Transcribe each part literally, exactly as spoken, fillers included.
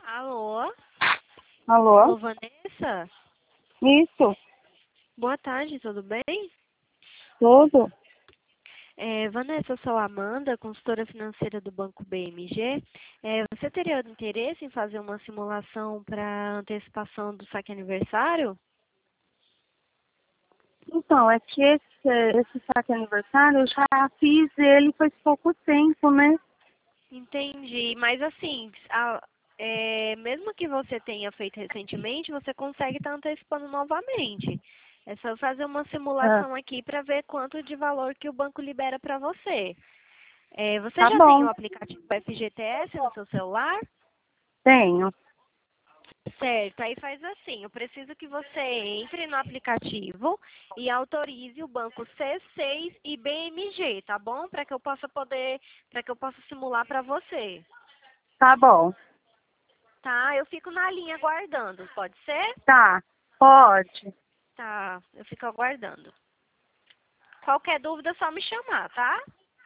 Alô? Alô? Alô, Vanessa? Isso, Boa tarde, tudo bem? tudo? É, Vanessa, eu sou a Amanda, consultora financeira do Banco B M G. É, você teria interesse em fazer uma simulação para antecipação do saque aniversário? Então, é que esse, esse saque aniversário eu já fiz ele faz pouco tempo, né? Entendi, mas assim, a- é, mesmo que você tenha feito recentemente, você consegue estar antecipando novamente. É só fazer uma Ah, simulação aqui para ver quanto de valor que o banco libera para você. É, você tá já tem bom, o aplicativo F G T S no seu celular? tenho. Certo, aí faz assim, eu preciso que você entre no aplicativo e autorize o banco C seis e B M G, tá bom? Para que eu possa poder, para que eu possa simular para você. Tá bom, Tá? Eu fico na linha aguardando, pode ser? tá, pode. Tá, eu fico aguardando. Qualquer dúvida é só me chamar, tá?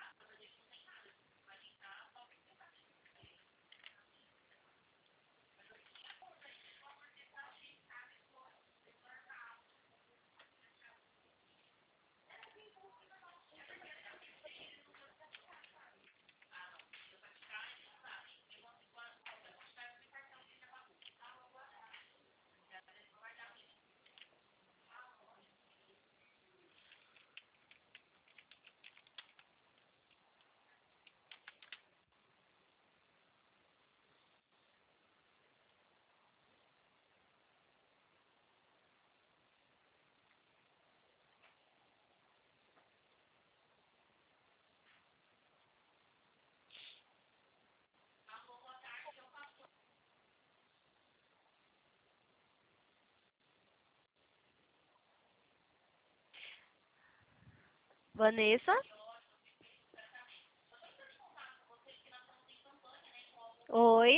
Vanessa? Oi?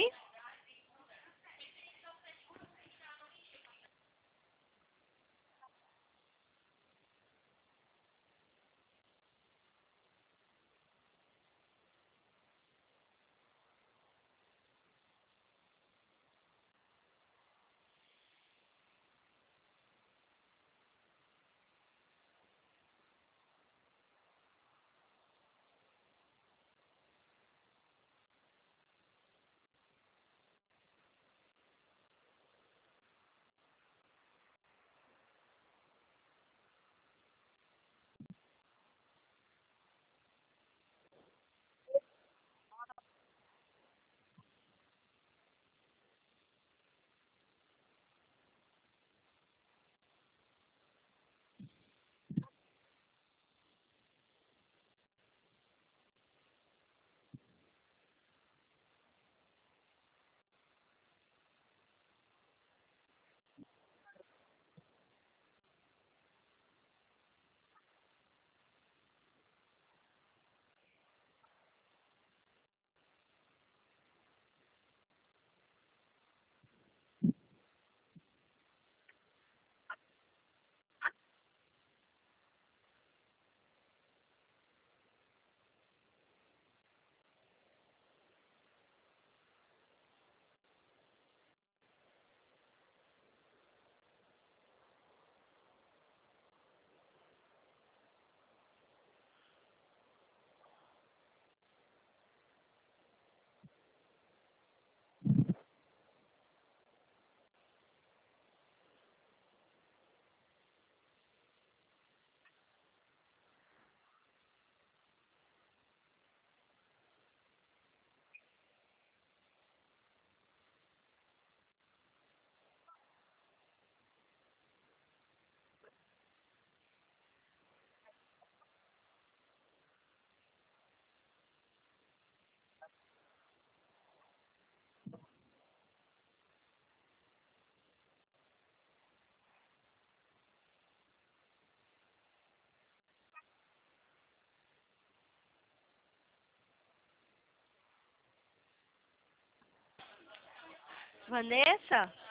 Vanessa?